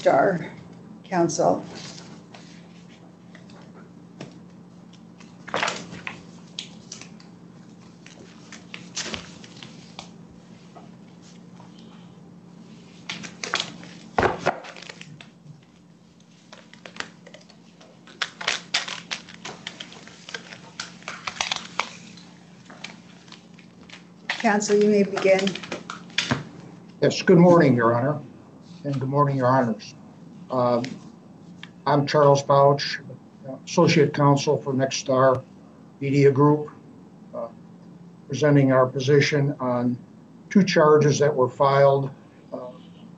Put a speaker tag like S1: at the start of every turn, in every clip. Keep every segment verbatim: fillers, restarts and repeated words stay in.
S1: Nexstar Council. Council, you may begin.
S2: Yes, good morning, Your Honor, and good morning, Your Honors. Um, I'm Charles Bouch, Associate Counsel for Nexstar Media Group, uh, presenting our position on two charges that were filed uh,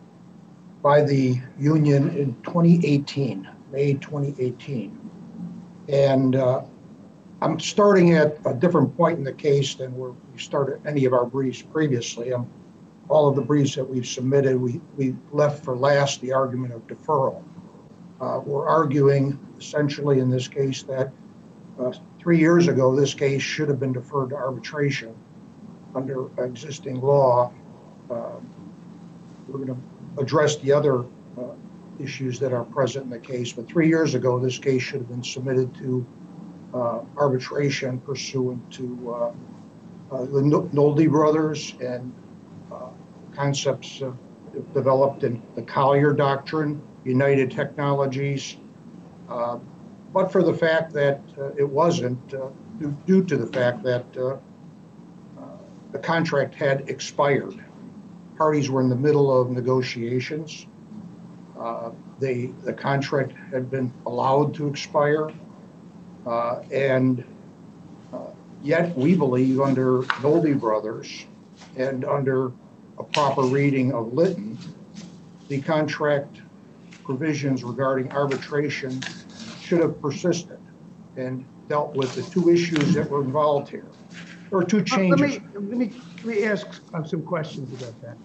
S2: by the union in twenty eighteen, May twenty eighteen. And uh, I'm starting at a different point in the case than where we started any of our briefs previously. I'm all of the briefs that we've submitted, we, we left for last the argument of deferral. Uh, we're arguing essentially in this case that uh, three years ago, this case should have been deferred to arbitration under existing law. Uh, we're going to address the other uh, issues that are present in the case, but three years ago, this case should have been submitted to uh, arbitration pursuant to uh, uh, the Nolde brothers and concepts uh, developed in the Collier Doctrine, United Technologies, uh, but for the fact that uh, it wasn't, uh, due, due to the fact that uh, uh, the contract had expired. Parties were in the middle of negotiations. Uh, they, the contract had been allowed to expire, uh, and uh, yet we believe under Nolde brothers and under a proper reading of Litton, the contract provisions regarding arbitration should have persisted and dealt with the two issues that were involved here. There were two changes.
S3: Let me, let me, let me ask some questions about that.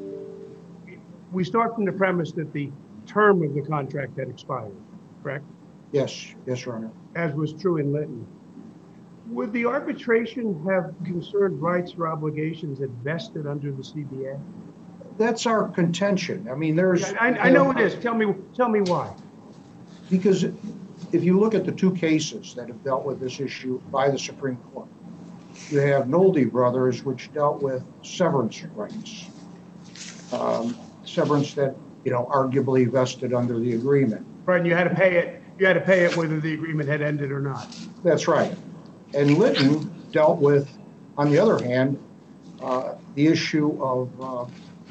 S3: We start from the premise that the term of the contract had expired, correct?
S2: Yes, yes, Your Honor.
S3: As was true in Litton. Would the arbitration have concerned rights or obligations that vested under the C B A?
S2: That's our contention. I mean, there's.
S3: I, I know it is. Tell me, tell me why.
S2: Because if you look at the two cases that have dealt with this issue by the Supreme Court, you have Nolde brothers, which dealt with severance rights, um, severance that you know arguably vested under the agreement.
S3: Right, and you had to pay it. You had to pay it whether the agreement had ended or not.
S2: That's right. And Litton dealt with, on the other hand, uh, the issue of uh,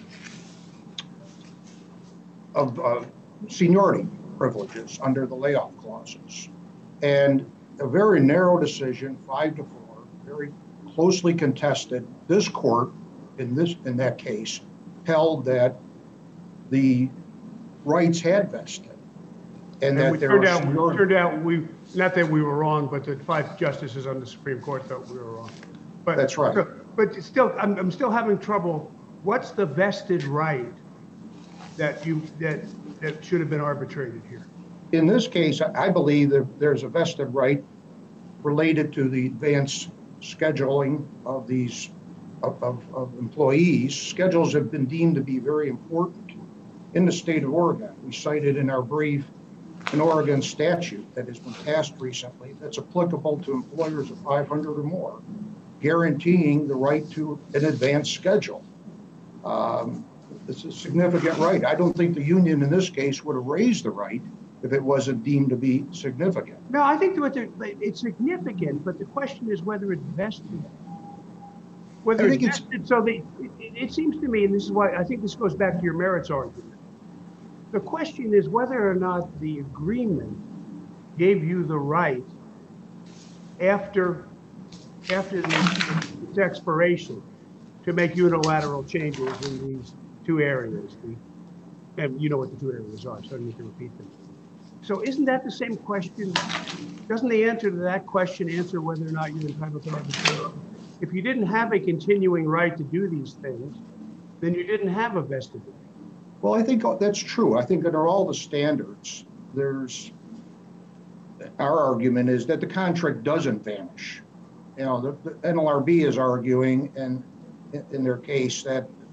S2: of uh, seniority privileges under the layoff clauses, and a very narrow decision, five to four, very closely contested. This court, in this in that case, held that the rights had vested, and, and that
S3: we
S2: there
S3: turned
S2: were
S3: out,
S2: seniority.
S3: turned out we. Not that we were wrong, but the five justices on the Supreme Court thought we were wrong. But
S2: that's right.
S3: So, but still, I'm, I'm still having trouble. What's the vested right that you that that should have been arbitrated here?
S2: In this case, I believe that there's a vested right related to the advanced scheduling of these of, of, of employees. Schedules have been deemed to be very important in the state of Oregon. We cited in our brief an Oregon statute that has been passed recently that's applicable to employers of five hundred or more, guaranteeing the right to an advanced schedule. Um, it's a significant right. I don't think the union in this case would have raised the right if it wasn't deemed to be significant.
S3: No, I think what it's significant, but the question is whether it's vested. Whether it's vested, so the, it, it seems to me, and this is why I think this goes back to your merits argument. The question is whether or not the agreement gave you the right after after the, its expiration to make unilateral changes in these two areas. The, and you know what the two areas are, so I don't need to repeat them. So isn't that the same question? Doesn't the answer to that question answer whether or not you're entitled to arbitration? If you didn't have a continuing right to do these things, then you didn't have a vested right.
S2: Well, I think that's true. I think under all the standards, there's, our argument is that the contract doesn't vanish. You know, the, the N L R B is arguing, and in their case, that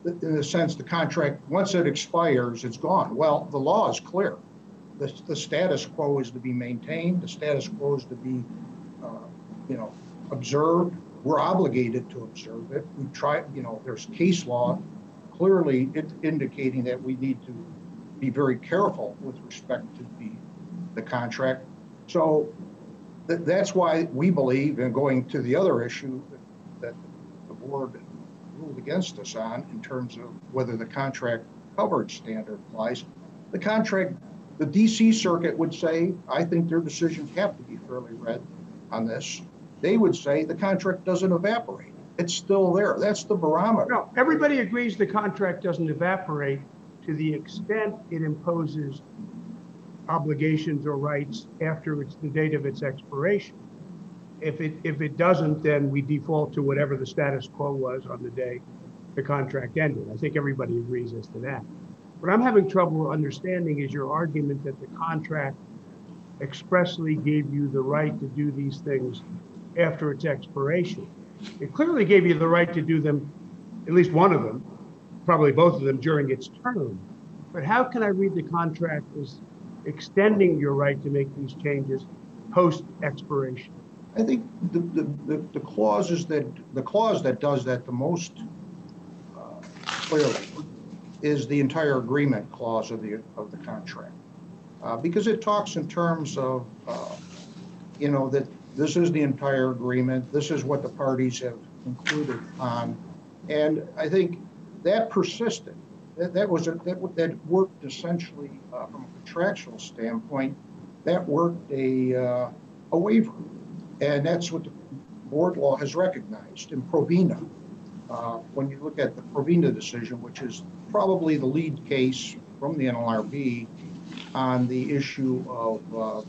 S2: in the sense the contract, once it expires, it's gone. Well, the law is clear. The, the status quo is to be maintained. The status quo is to be, uh, you know, observed. We're obligated to observe it. We try, you know, there's case law clearly it, indicating that we need to be very careful with respect to the, the contract. So th that's why we believe, and going to the other issue that, that the board ruled against us on in terms of whether the contract coverage standard applies, the contract, the D C Circuit would say, I think their decisions have to be fairly read on this. They would say the contract doesn't evaporate. It's still there. That's the barometer.
S3: No, everybody agrees the contract doesn't evaporate to the extent it imposes obligations or rights after it's the date of its expiration. If it if it doesn't, then we default to whatever the status quo was on the day the contract ended. I think everybody agrees as to that. What I'm having trouble understanding is your argument that the contract expressly gave you the right to do these things after its expiration. It clearly gave you the right to do them, at least one of them, probably both of them during its term. But how can I read the contract as extending your right to make these changes post expiration?
S2: I think the, the, the, the clauses that the clause that does that the most uh, clearly is the entire agreement clause of the of the contract, uh, because it talks in terms of uh, you know that this is the entire agreement. This is what the parties have concluded on, and I think that persisted. That, that was a, that that worked essentially uh, from a contractual standpoint. That worked a uh, a waiver. And that's what the board law has recognized in Provena. Uh, when you look at the Provena decision, which is probably the lead case from the N L R B on the issue of uh,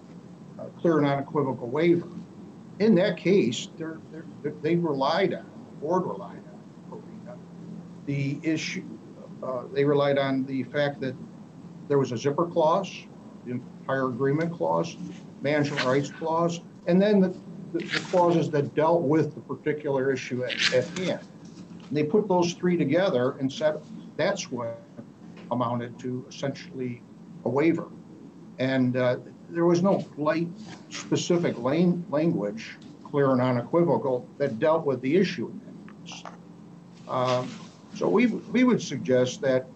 S2: a clear and unequivocal waiver. In that case, they're, they're, they relied on, the board relied on Provena, the issue, uh, they relied on the fact that there was a zipper clause, the entire agreement clause, management rights clause, and then the, the, the clauses that dealt with the particular issue at, at hand. And they put those three together and said that's what amounted to essentially a waiver. And uh, there was no light specific lane, language, clear and unequivocal, that dealt with the issue in that case. Um, so we, we would suggest that,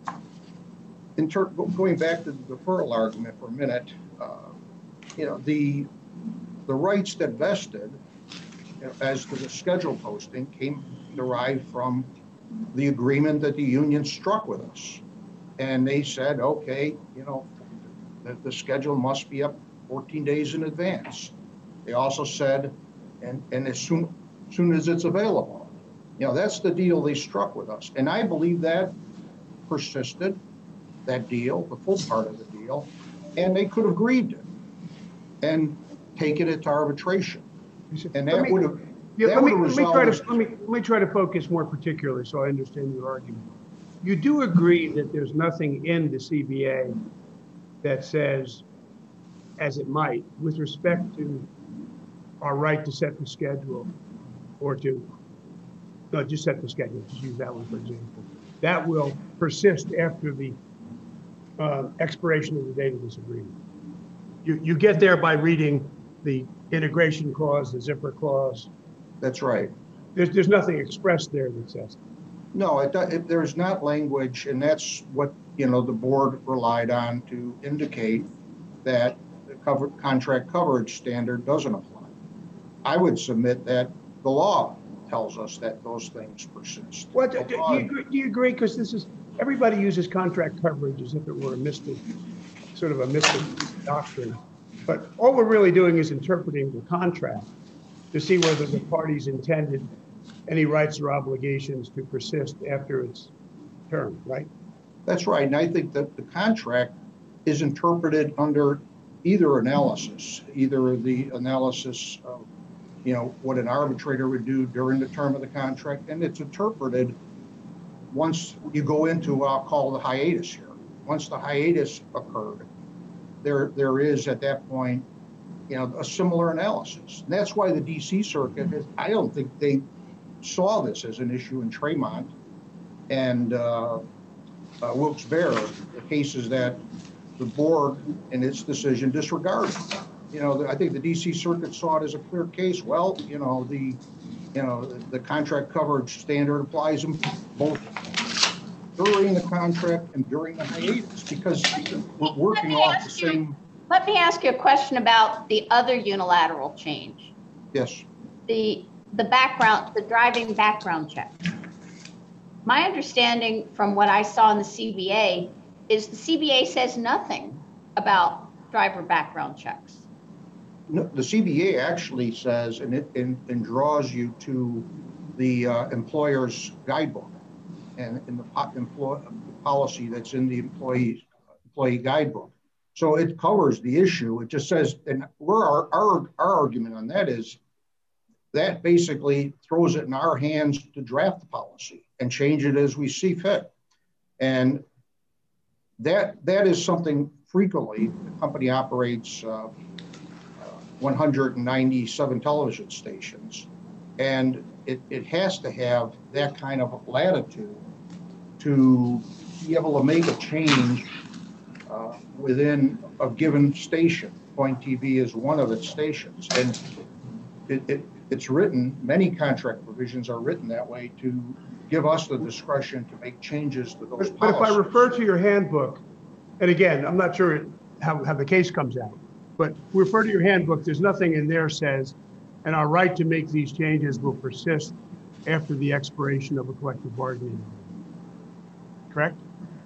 S2: in ter- going back to the deferral argument for a minute, uh, you know, the The rights that vested, you know, as to the schedule posting, came derived from the agreement that the union struck with us. And they said, okay, you know, the, the schedule must be up fourteen days in advance. They also said, and, and as soon, soon as it's available. You know, that's the deal they struck with us. And I believe that persisted, that deal, the full part of the deal, and they could have grieved it and taken it to arbitration. And that would have,
S3: Yeah,
S2: that
S3: let me,
S2: would have
S3: let me try
S2: resolved
S3: to let me let me try to focus more particularly so I understand your argument. You do agree that there's nothing in the C B A that says, as it might, with respect to our right to set the schedule, or to no, just set the schedule. Just use that one for example. That will persist after the uh, expiration of the date of this agreement. You you get there by reading the integration clause, the zipper clause.
S2: That's right.
S3: There's, there's nothing expressed there that says.
S2: No, it, it, there's not language, and that's what, you know, the board relied on to indicate that the cover, contract coverage standard doesn't apply. I would submit that the law tells us that those things persist.
S3: What, do, do, you agree, do you agree? Because this is, everybody uses contract coverage as if it were a mystic, sort of a mystic doctrine. But all we're really doing is interpreting the contract to see whether the parties intended any rights or obligations to persist after its term, right?
S2: That's right. And I think that the contract is interpreted under either analysis, either the analysis of, you know, what an arbitrator would do during the term of the contract, and it's interpreted once you go into, I'll call the hiatus here. Once the hiatus occurred, There, there is at that point, you know, a similar analysis. And that's why the D C Circuit has, I don't think they saw this as an issue in Tremont. and uh, uh, Wilkes-Barre, the cases that the board in its decision disregarded. You know, I think the D C Circuit saw it as a clear case. Well, you know, the, you know, the, the contract coverage standard applies in both during the contract and during the hiatus, because we're working off the same.
S4: Let me ask you a question about the other unilateral change.
S2: Yes.
S4: The, the background, the driving background check. My understanding from what I saw in the C B A is the C B A says nothing about driver background checks.
S2: No, the C B A actually says, and it and, and draws you to the uh, employer's guidebook, and in the employ, policy that's in the employee employee guidebook. So it covers the issue. It just says, and we're our, our our argument on that is that basically throws it in our hands to draft the policy and change it as we see fit. And that that is something frequently the company operates uh, one hundred ninety-seven television stations, and it, it has to have that kind of latitude to be able to make a change uh, within a given station. Point T V is one of its stations, and it, it, it's written, many contract provisions are written that way to give us the discretion to make changes to those
S3: But,
S2: policies.
S3: but if I refer to your handbook, and again, I'm not sure how, how the case comes out, but refer to your handbook, there's nothing in there says, and our right to make these changes will persist after the expiration of a collective bargaining agreement. Correct?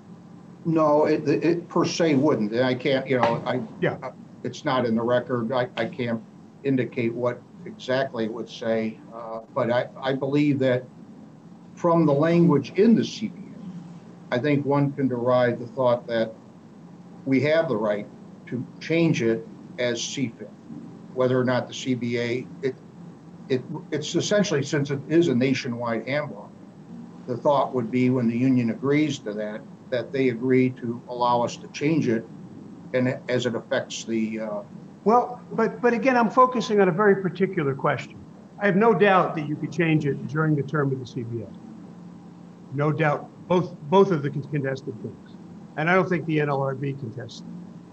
S2: No, it, it per se wouldn't. And I can't, you know, I,
S3: yeah.
S2: I it's not in the record. I, I can't indicate what exactly it would say, uh, but I, I believe that from the language in the C B A, I think one can derive the thought that we have the right to change it as see fit, whether or not the C B A, it, it, it's essentially, since it is a nationwide handbook, the thought would be when the union agrees to that, that they agree to allow us to change it, and as it affects the. Uh,
S3: well, but but again, I'm focusing on a very particular question. I have no doubt that you could change it during the term of the C B A. No doubt, both both of the contested things, and I don't think the N L R B contests.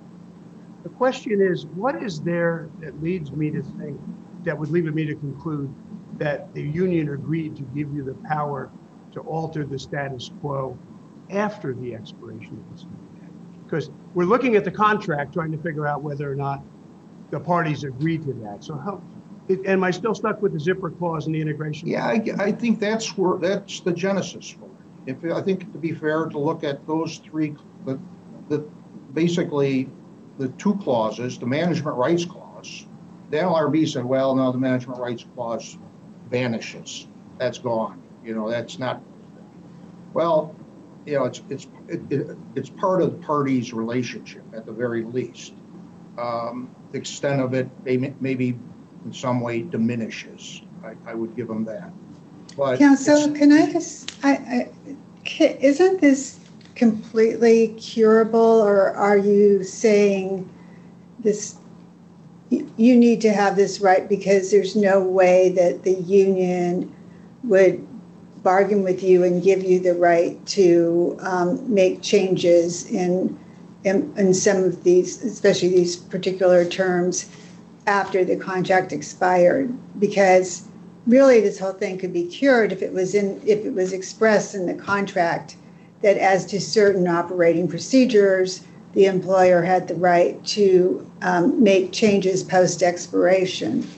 S3: The question is, what is there that leads me to think, that would lead me to conclude that the union agreed to give you the power to alter the status quo after the expiration of the C B A? Because we're looking at the contract, trying to figure out whether or not the parties agreed to that. So how, am I still stuck with the zipper clause and the integration?
S2: Yeah, I, I think that's where, that's the genesis for it. If, I think to be fair to look at those three, the, the basically the two clauses, the management rights clause, the N L R B said, well, no, the management rights clause vanishes. That's gone. You know, that's not, well, you know, it's it's it, it, it's part of the parties' relationship at the very least. Um, the extent of it may, maybe in some way diminishes. I, I would give them that. But
S1: Council, can I just, I, I, can, isn't this completely curable, or are you saying this, you, you need to have this right because there's no way that the union would bargain with you and give you the right to um, make changes in, in in some of these, especially these particular terms, after the contract expired? Because really, this whole thing could be cured if it was in if it was expressed in the contract that as to certain operating procedures, the employer had the right to um, make changes post expiration.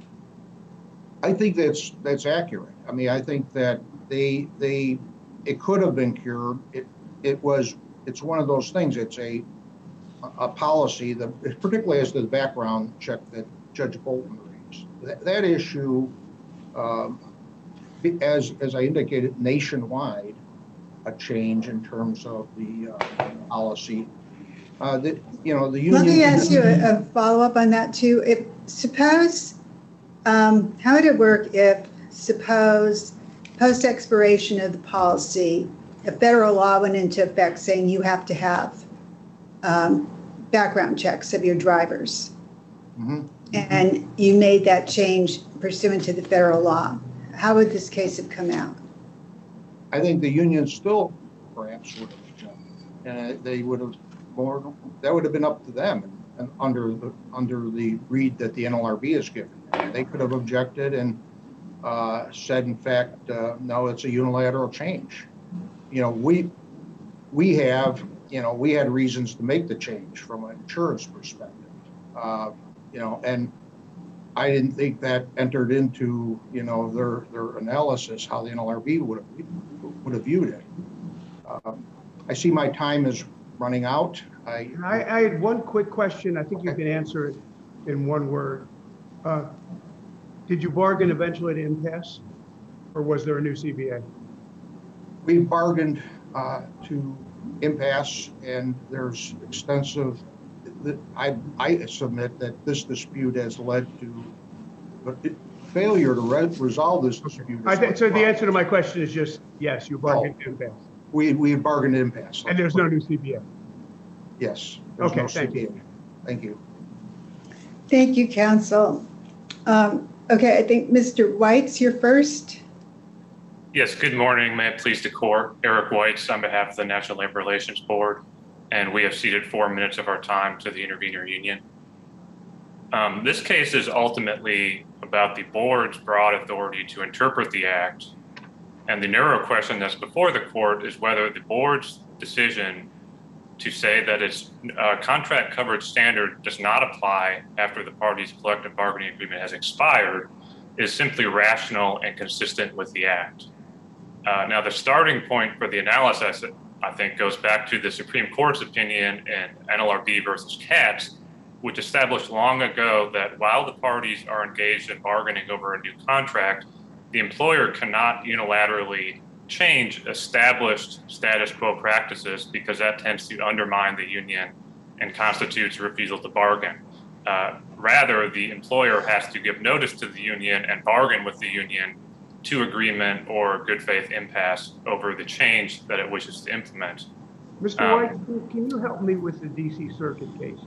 S2: I think that's that's accurate. I mean, I think that they they it could have been cured. It it was it's one of those things. It's a a policy that, particularly as to the background check that Judge Bolton raised. That, that issue, um, as as I indicated, nationwide, a change in terms of the uh, policy. Uh, that you know the union.
S1: Let me ask you a, a follow up on that too. If suppose, um, how would it work if suppose post expiration of the policy, a federal law went into effect saying you have to have um, background checks of your drivers, mm-hmm. and you made that change pursuant to the federal law? How would this case have come out?
S2: I think the union still perhaps would have objected, and they would have more. That would have been up to them, and, and under the under the read that the N L R B has given, they could have objected and uh, said, in fact, uh, no, it's a unilateral change. You know, we we have, you know, we had reasons to make the change from an insurance perspective. Uh, you know, and I didn't think that entered into, you know, their their analysis how the N L R B would have would have viewed it. Um, I see my time is running out. I
S3: I, I had one quick question. I think you can answer it in one word. Uh, did you bargain eventually to impasse, or was there a new C B A?
S2: We bargained uh, to impasse, and there's extensive. I, I submit that this dispute has led to but it, failure to re resolve this dispute.
S3: I think, so the answer to my question is just yes, you bargained no. impasse.
S2: We we bargained impasse.
S3: And there's no new C B A.
S2: Yes.
S3: Okay.
S2: No
S3: thank
S2: C B A.
S3: you.
S2: Thank you.
S1: Thank you, counsel. Um, okay, I think Mister White's your first.
S5: Yes, good morning. May it please the court. Eric Whites on behalf of the National Labor Relations Board, and we have ceded four minutes of our time to the intervener union. Um, this case is ultimately about the board's broad authority to interpret the act, and the narrow question that's before the court is whether the board's decision to say that its uh, contract coverage standard does not apply after the party's collective bargaining agreement has expired is simply rational and consistent with the act. Uh, now, the starting point for the analysis, I think, goes back to the Supreme Court's opinion in N L R B versus Katz, which established long ago that while the parties are engaged in bargaining over a new contract, the employer cannot unilaterally change established status quo practices because that tends to undermine the union and constitutes a refusal to bargain. Uh, rather, the employer has to give notice to the union and bargain with the union to agreement or good faith impasse over the change that it wishes to implement.
S3: Mister
S5: Um,
S3: White, can you help me with the D C Circuit case?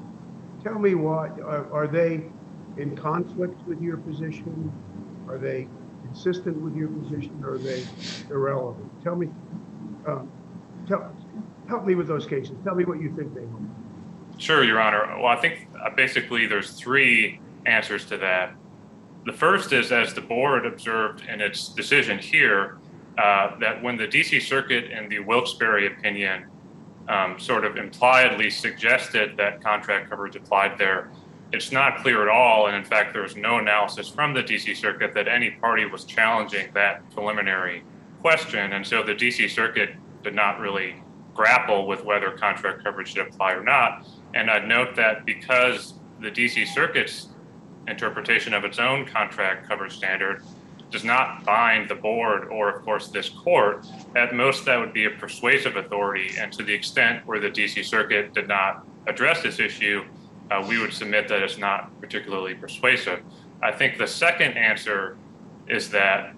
S3: Tell me what, are, are they in conflict with your position? Are they consistent with your position, or are they irrelevant? Tell me, um, tell, help me with those cases. Tell me what you think they are.
S5: Sure, Your Honor. Well, I think uh, basically there's three answers to that. The first is, as the board observed in its decision here, uh, that when the D C Circuit in the Wilkes-Barre opinion um, sort of impliedly suggested that contract coverage applied there, it's not clear at all. And in fact, there was no analysis from the D C Circuit that any party was challenging that preliminary question. And so the D C Circuit did not really grapple with whether contract coverage should apply or not. And I'd note that because the D C Circuit's interpretation of its own contract coverage standard does not bind the board or, of course, this court, at most that would be a persuasive authority. And to the extent where the D C Circuit did not address this issue, uh, we would submit that it's not particularly persuasive. I think the second answer is that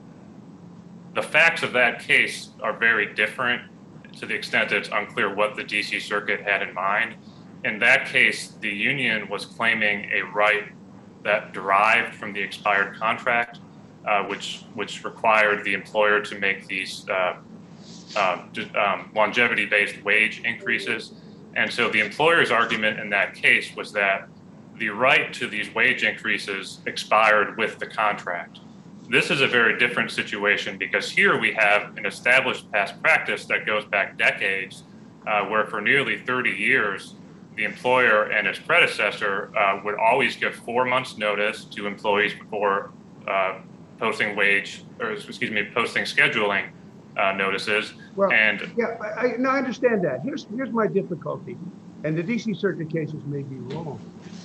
S5: the facts of that case are very different to the extent that it's unclear what the D C Circuit had in mind. In that case, the union was claiming a right that derived from the expired contract, uh, which which required the employer to make these uh, uh, um, longevity-based wage increases. And so the employer's argument in that case was that the right to these wage increases expired with the contract. This is a very different situation because here we have an established past practice that goes back decades, uh, where for nearly thirty years, the employer and its predecessor uh, would always give four months notice to employees before uh, posting wage, or excuse me, posting scheduling uh, notices.
S3: Well,
S5: and
S3: yeah, I, I, no, I understand that. Here's, here's my difficulty, and the D C Circuit cases may be wrong.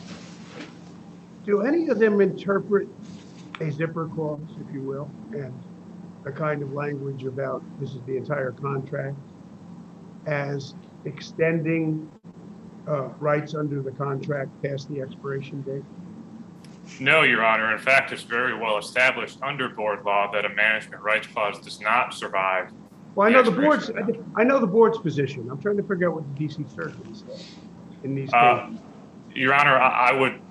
S3: Do any of them interpret a zipper clause, if you will, and the kind of language about this is the entire contract as extending Uh, rights under the contract past the expiration date?
S5: No, Your Honor. In fact, it's very well established under board law that a management rights clause does not survive.
S3: Well, I
S5: the
S3: know the board's,
S5: expiration.
S3: I know the board's position. I'm trying to figure out what the D C Circuit says in these
S5: Uh,
S3: cases.
S5: Your Honor, I, I would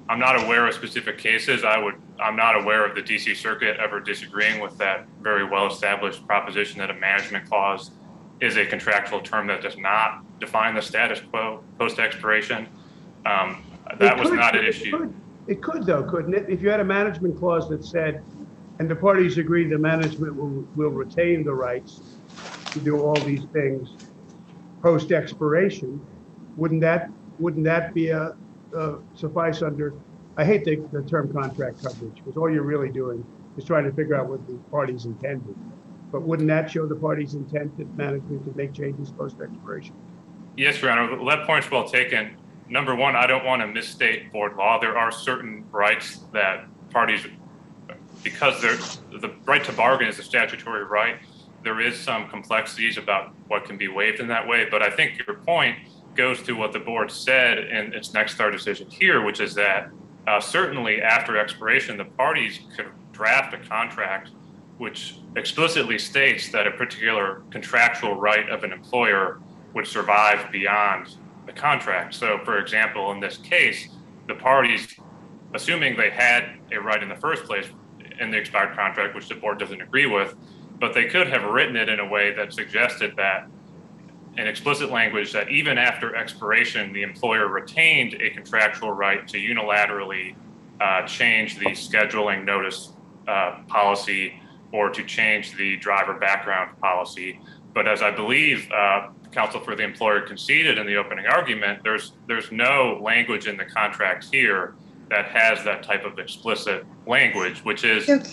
S5: I'm not aware of specific cases. I would, I'm not aware of the D C Circuit ever disagreeing with that very well-established proposition that a management clause is a contractual term that does not define the status quo post-expiration. Um, that
S3: It
S5: was
S3: could-
S5: not an
S3: it
S5: issue.
S3: could- It could though, couldn't it? If you had a management clause that said, and the parties agree the management will, will retain the rights to do all these things post-expiration, wouldn't that, wouldn't that be a, a suffice under, I hate the, the term contract coverage, because all you're really doing is trying to figure out what the parties intended. But wouldn't that show the party's intent that management could make changes post-expiration?
S5: Yes, Your Honor, that point's well taken. Number one, I don't want to misstate board law. There are certain rights that parties, because they're, the right to bargain is a statutory right, there is some complexities about what can be waived in that way. But I think your point goes to what the board said in its Nexstar decision here, which is that uh, certainly after expiration, the parties could draft a contract which explicitly states that a particular contractual right of an employer would survive beyond the contract. So for example, in this case, the parties, assuming they had a right in the first place in the expired contract, which the board doesn't agree with, but they could have written it in a way that suggested that in explicit language that even after expiration, the employer retained a contractual right to unilaterally uh, change the scheduling notice uh, policy or to change the driver background policy. But as I believe uh, counsel for the employer conceded in the opening argument, there's there's no language in the contract here that has that type of explicit language, which is.
S1: Okay.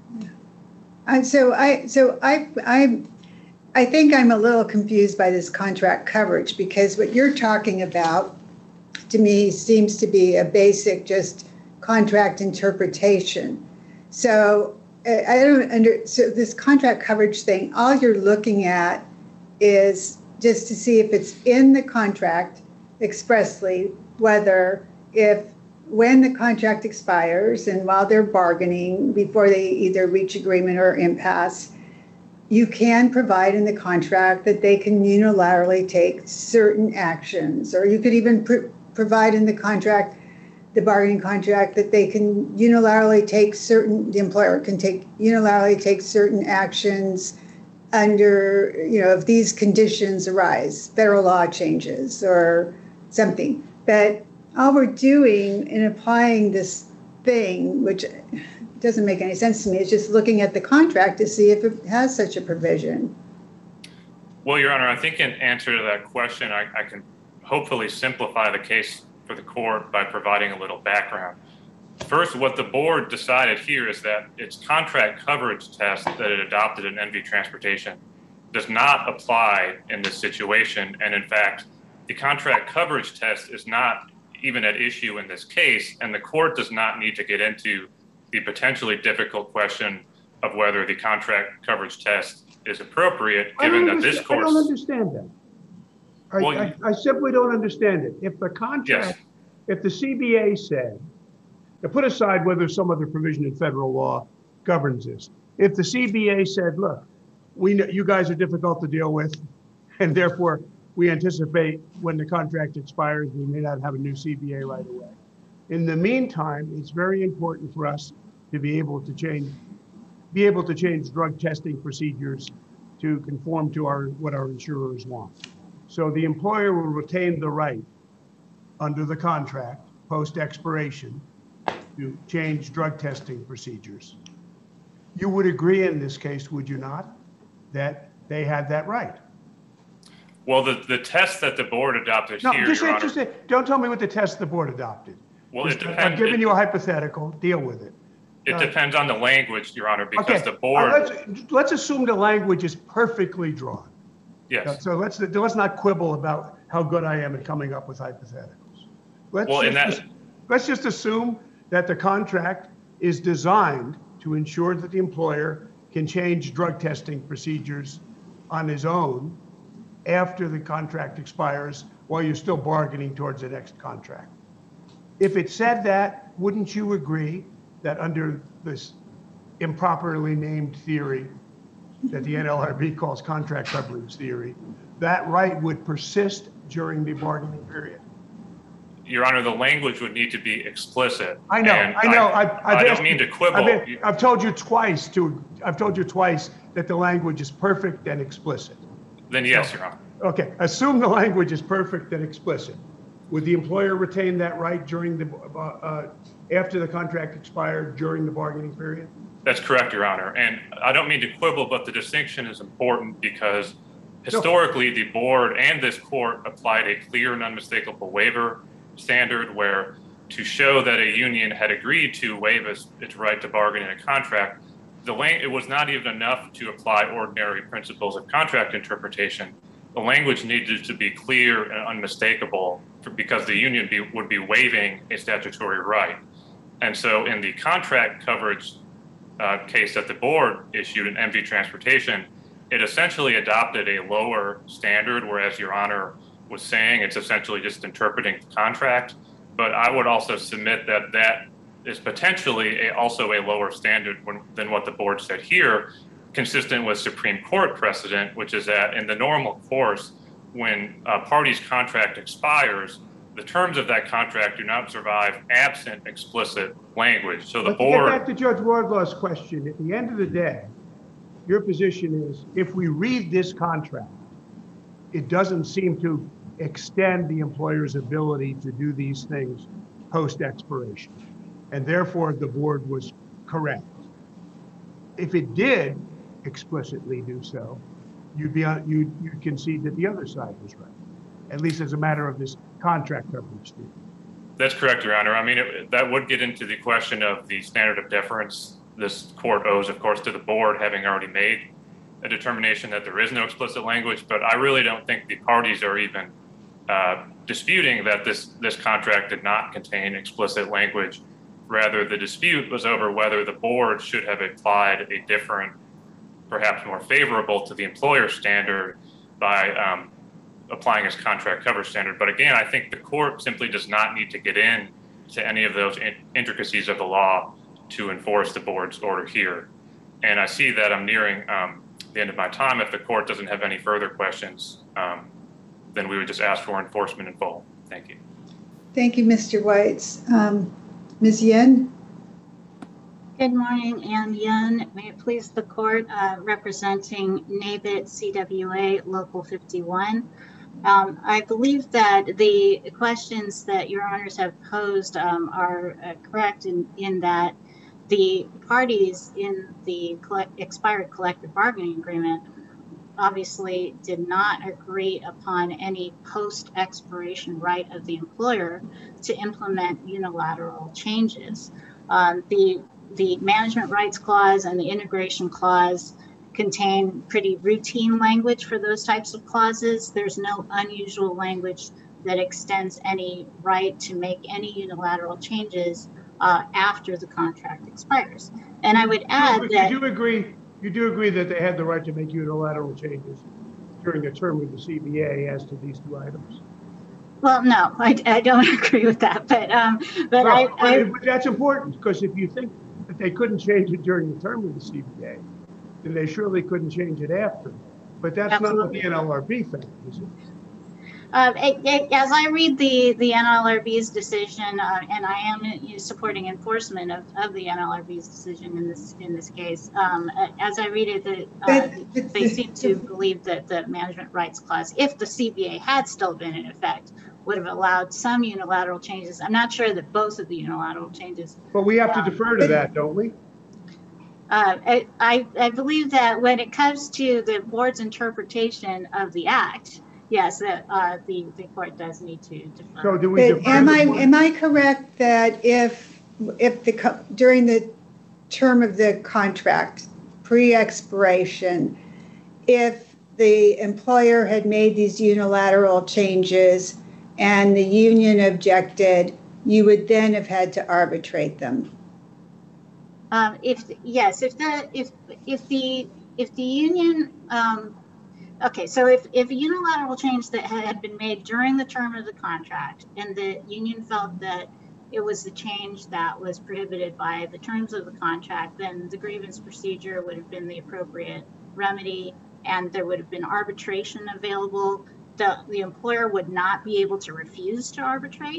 S1: Uh, so I so I I I think I'm a little confused by this contract coverage, because what you're talking about to me seems to be a basic just contract interpretation. So I don't under so this contract coverage thing, all you're looking at is just to see if it's in the contract expressly, whether if when the contract expires and while they're bargaining before they either reach agreement or impasse, you can provide in the contract that they can unilaterally take certain actions, or you could even pr- provide in the contract, the bargaining contract, that they can unilaterally take certain, the employer can take unilaterally take certain actions under, you know, if these conditions arise, federal law changes or something. But all we're doing in applying this thing, which doesn't make any sense to me, is just looking at the contract to see if it has such a provision.
S5: Well, Your Honor, I think in answer to that question, I, I can hopefully simplify the case for the court by providing a little background. First, what the board decided here is that its contract coverage test that it adopted in N V Transportation does not apply in this situation. And in fact, the contract coverage test is not even at issue in this case, and the court does not need to get into the potentially difficult question of whether the contract coverage test is appropriate, given that this course.
S3: I don't understand that. I,
S5: Well,
S3: I, I simply don't understand it. If the contract,
S5: Yes.
S3: if the C B A said, to put aside whether some other provision in federal law governs this, if the C B A said, look, we know you guys are difficult to deal with, and therefore we anticipate when the contract expires, we may not have a new C B A right away. In the meantime, it's very important for us to be able to change, be able to change drug testing procedures to conform to our what our insurers want. So the employer will retain the right under the contract post expiration to change drug testing procedures. You would agree in this case, would you not, that they had that right?
S5: Well, the, the test that the board adopted
S3: No,
S5: here,
S3: just,
S5: Your
S3: say,
S5: Honor.
S3: just say, don't tell me what the test the board adopted.
S5: Well, it
S3: Just, I'm
S5: depends.
S3: giving
S5: It,
S3: you a hypothetical, deal with it.
S5: it
S3: uh,
S5: depends on the language, Your Honor, because
S3: Okay,
S5: the
S3: uh,
S5: board.
S3: let's, let's assume the language is perfectly drawn.
S5: Yes.
S3: So let's, let's not quibble about how good I am at coming up with hypotheticals. Let's
S5: Well, in
S3: just,
S5: that-
S3: let's just assume that the contract is designed to ensure that the employer can change drug testing procedures on his own after the contract expires while you're still bargaining towards the next contract. If it said that, wouldn't you agree that under this improperly named theory that the N L R B calls contract coverage theory, that right would persist during the bargaining period?
S5: Your Honor, the language would need to be explicit.
S3: I know,
S5: and
S3: I know.
S5: I,
S3: I've, I've
S5: I don't
S3: asked
S5: mean
S3: you-
S5: to quibble.
S3: I've, I've told you twice to, I've told you twice that the language is perfect and explicit.
S5: Then yes, Your Honor.
S3: Okay, assume the language is perfect and explicit. Would the employer retain that right during the, uh, uh, after the contract expired, during the bargaining period?
S5: That's correct, Your Honor. And I don't mean to quibble, but the distinction is important because historically the board and this court applied a clear and unmistakable waiver standard where to show that a union had agreed to waive its, its right to bargain in a contract, the lang- it was not even enough to apply ordinary principles of contract interpretation. The language needed to be clear and unmistakable for, because the union be, would be waiving a statutory right. And so in the contract coverage uh, case that the board issued in M V Transportation, it essentially adopted a lower standard, whereas Your Honor was saying it's essentially just interpreting the contract. But I would also submit that that is potentially a, also a lower standard when, than what the board said here, consistent with Supreme Court precedent, which is that in the normal course, when a party's contract expires, the terms of that contract do not survive absent explicit language. So the
S3: But
S5: board-
S3: to get back to Judge Wardlaw's question, at the end of the day, your position is if we read this contract, it doesn't seem to extend the employer's ability to do these things post-expiration. And therefore, the board was correct. If it did explicitly do so, you'd be on, you you concede that the other side was right, at least as a matter of this contract coverage.
S5: That's correct, Your Honor. I mean, it, that would get into the question of the standard of deference this court owes, of course, to the board, having already made a determination that there is no explicit language. But I really don't think the parties are even uh, disputing that this this contract did not contain explicit language. Rather, the dispute was over whether the board should have applied a different, perhaps more favorable to the employer standard by um, applying its contract coverage standard. But again, I think the court simply does not need to get in to any of those in- intricacies of the law to enforce the board's order here. And I see that I'm nearing um, the end of my time. If the court doesn't have any further questions, um, then we would just ask for enforcement in full. Thank you.
S1: Thank you, Mister Weitz. Um, Miz Yen?
S6: Good morning, Ann Yun. May it please the court, uh, representing NABIT C W A Local fifty-one. Um, I believe that the questions that your honors have posed um, are uh, correct in, in that the parties in the collect- expired collective bargaining agreement obviously did not agree upon any post-expiration right of the employer to implement unilateral changes. Um, the The management rights clause and the integration clause contain pretty routine language for those types of clauses. There's no unusual language that extends any right to make any unilateral changes uh, after the contract expires. And I would add
S3: you,
S6: that-
S3: You do agree, you do agree that they had the right to make unilateral changes during the term of the C B A as to these two items?
S6: Well, no, I, I don't agree with that, but um, but
S3: Well,
S6: I,
S3: but
S6: I
S3: but that's important, because if you think that they couldn't change it during the term of the C B A, then they surely couldn't change it after. But that's not what the
S6: Absolutely.
S3: N L R B found, is it?
S6: Uh, it, it, as I read the, the N L R B's decision, uh, and I am you know, supporting enforcement of, of the N L R B's decision in this in this case, um, as I read it, the, uh,
S1: But- but
S6: they
S1: the-
S6: seem to believe that the management rights clause, if the C B A had still been in effect, would have allowed some unilateral changes. I'm not sure that both of the unilateral changes.
S3: But we have to
S6: Um,
S3: defer to that, don't we?
S6: Uh, I, I I believe that when it comes to the board's interpretation of the act, yes, that uh, the the court does need to defer.
S3: So do we
S1: But
S3: defer?
S1: am
S3: to
S1: I,
S3: the board?
S1: am I correct that if, if the, co- during the term of the contract, pre-expiration, if the employer had made these unilateral changes and the union objected, you would then have had to arbitrate them?
S6: Um, if yes, if the if if the if the union um, okay, so if if a unilateral change that had been made during the term of the contract and the union felt that it was the change that was prohibited by the terms of the contract, then the grievance procedure would have been the appropriate remedy, and there would have been arbitration available. The the employer would not be able to refuse to arbitrate.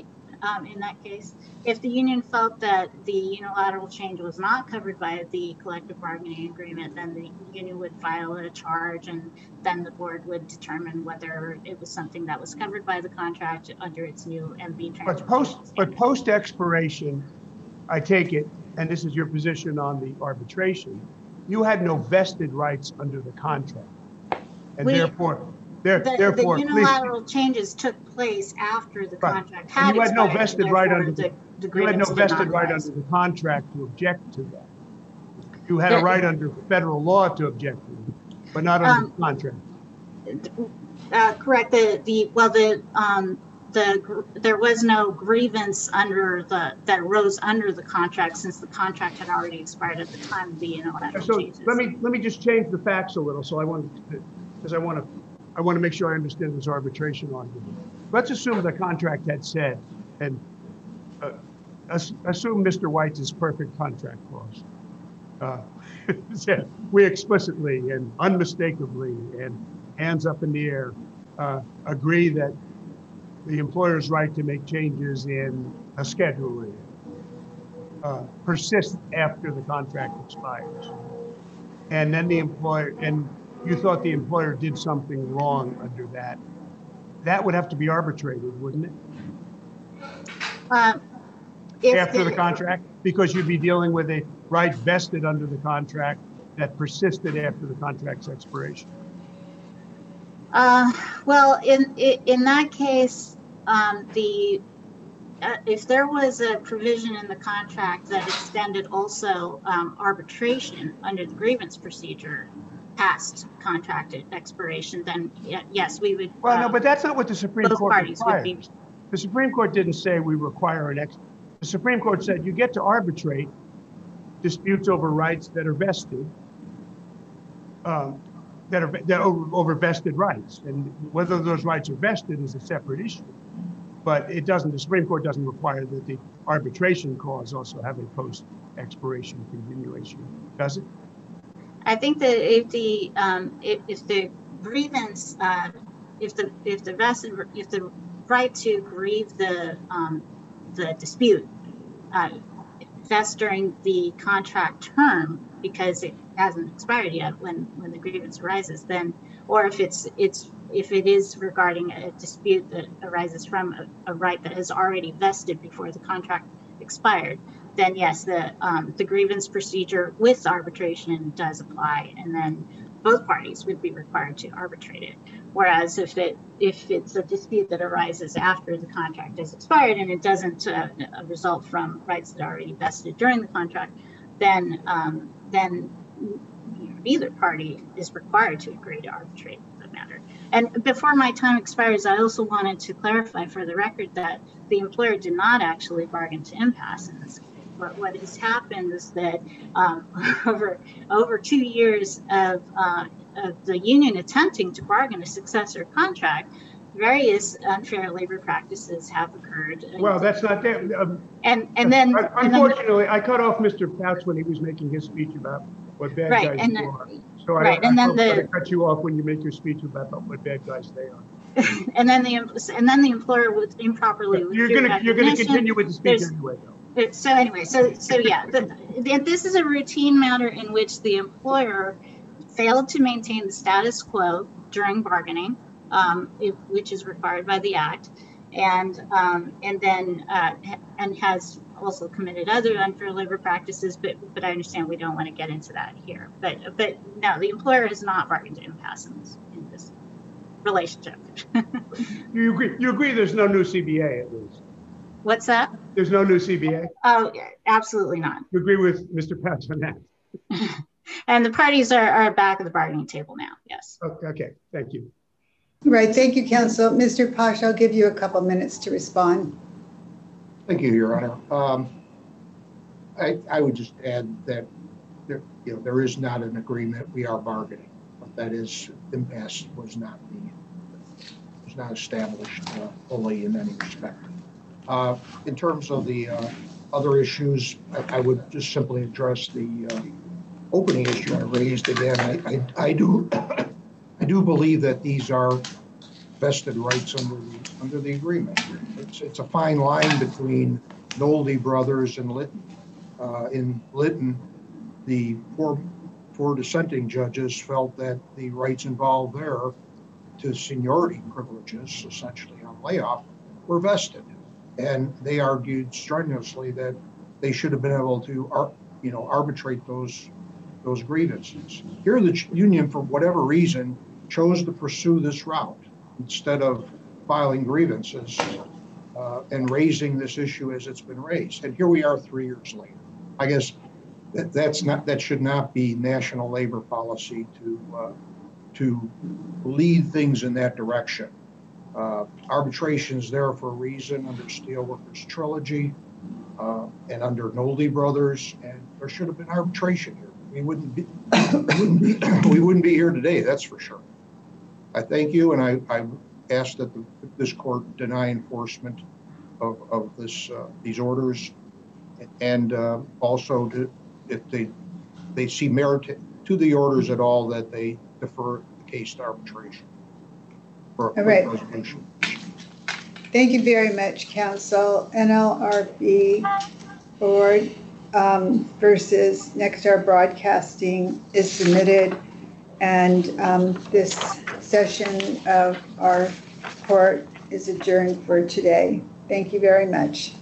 S6: um, in that case, if the union felt that the unilateral change was not covered by the collective bargaining agreement, then the union would file a charge, and then the board would determine whether it was something that was covered by the contract under its new M B
S3: But post,
S6: standard.
S3: but post expiration, I take it, and this is your position on the arbitration, you had no vested rights under the contract. And
S6: We-
S3: therefore, there,
S6: The,
S3: therefore,
S6: the
S3: please,
S6: unilateral changes took place after the
S3: Right.
S6: contract
S3: And
S6: had
S3: you had no
S6: expired,
S3: vested
S6: and
S3: right
S6: therefore
S3: under the-
S6: the, the
S3: you had no
S6: grievance did
S3: vested
S6: not
S3: right
S6: arise.
S3: under the contract to object to that. You had a
S6: There-
S3: right under federal law to object to it, but not under
S6: Um,
S3: the contract.
S6: Uh, correct. The the well the um the gr- there was no grievance under the that arose under the contract, since the contract had already expired at the time of the unilateral
S3: So
S6: changes.
S3: let me, let me just change the facts a little, so I want to, because I want to, I want to make sure I understand this arbitration argument. Let's assume the contract had said, and uh, as- assume Mister White's perfect contract clause. Uh, said, we explicitly and unmistakably and hands up in the air uh, agree that the employer's right to make changes in a schedule uh, persists after the contract expires. And then the employer, and you thought the employer did something wrong under that, that would have to be arbitrated, wouldn't it?
S6: Um, if
S3: After the contract, because you'd be dealing with a right vested under the contract that persisted after the contract's expiration.
S6: Uh, well, in in, in that case, um, the uh, if there was a provision in the contract that extended also um, arbitration under the grievance procedure past contract expiration, then y- yes, we would.
S3: Well, no,
S6: uh,
S3: but that's not what the Supreme
S6: both
S3: Court
S6: parties would
S3: required.
S6: be.
S3: The Supreme Court didn't say we require an ex, the Supreme Court said you get to arbitrate disputes over rights that are vested, um, that are, that are over, over vested rights. And whether those rights are vested is a separate issue. But it doesn't, the Supreme Court doesn't require that the arbitration clause also have a post-expiration continuation, does it?
S6: I think that if the um, if, if the grievance, uh, if the if the vested if the right to grieve the um, the dispute uh, vests during the contract term because it hasn't expired yet when when the grievance arises, then, or if it's it's if it is regarding a dispute that arises from a, a right that has already vested before the contract expired, then yes, the um, the grievance procedure with arbitration does apply, and then both parties would be required to arbitrate it. Whereas if it if it's a dispute that arises after the contract has expired and it doesn't uh, result from rights that are already vested during the contract, then um, then you know, neither party is required to agree to arbitrate the matter. And before my time expires, I also wanted to clarify for the record that the employer did not actually bargain to impasse in this case. But what has happened is that um, over over two years of, uh, of the union attempting to bargain a successor contract, various unfair labor practices have occurred.
S3: Well, that's not that. Um,
S6: and and then
S3: unfortunately,
S6: and then,
S3: I cut off Mister Pouch when he was making his speech about what bad
S6: right,
S3: guys
S6: and
S3: do
S6: the,
S3: are. So
S6: right,
S3: I,
S6: and
S3: I
S6: then
S3: don't
S6: the,
S3: cut you off when you make your speech about what bad guys they are.
S6: and then the and then the employer would improperly.
S3: You're gonna you're gonna continue with the speech
S6: There's,
S3: anyway, though.
S6: So anyway, so so yeah, the, the, this is a routine matter in which the employer failed to maintain the status quo during bargaining, um, it, which is required by the Act, and um, and then uh, and has also committed other unfair labor practices. But but I understand we don't want to get into that here. But but no, the employer has not bargained to impasse in this in this relationship.
S3: You agree? You agree? There's no new C B A at least.
S6: What's that?
S3: There's no new C B A?
S6: Oh, absolutely not.
S3: You agree with Mister Pouch on that?
S6: And the parties are, are back at the bargaining table now, yes.
S3: Okay, okay. Thank you.
S1: Right, thank you, Counsel. Mister Posh, I'll give you a couple minutes to respond.
S2: Thank you, Your Honor. Um, I, I would just add that there, you know, there is not an agreement. We are bargaining, but that is impasse was not the was not established uh, fully in any respect. Uh, in terms of the uh, other issues, I, I would just simply address the uh, opening issue I raised again. I, I, I do I do believe that these are vested rights under the, under the agreement. It's, it's a fine line between Nolde Brothers and Litton. Uh, in Litton, the four, four dissenting judges felt that the rights involved there to seniority privileges, essentially on layoff, were vested. And they argued strenuously that they should have been able to, ar- you know, arbitrate those, those grievances. Here, the union, for whatever reason, chose to pursue this route instead of filing grievances uh, and raising this issue as it's been raised. And here we are three years later. I guess that, that's not, that should not be national labor policy to uh, to lead things in that direction. Uh, arbitration's there for a reason under Steelworkers Trilogy uh, and under Nolde Brothers, and there should have been arbitration here. We wouldn't be, we wouldn't be, we wouldn't be here today, that's for sure. I thank you, and I, I ask that the, this court deny enforcement of, of this uh, these orders, and uh, also to, if they they see merit to the orders at all, that they defer the case to arbitration for
S1: all right.
S2: resolution.
S1: Thank you very much, Council. N L R B Board um, versus Nexstar Broadcasting is submitted, and um, this session of our court is adjourned for today. Thank you very much.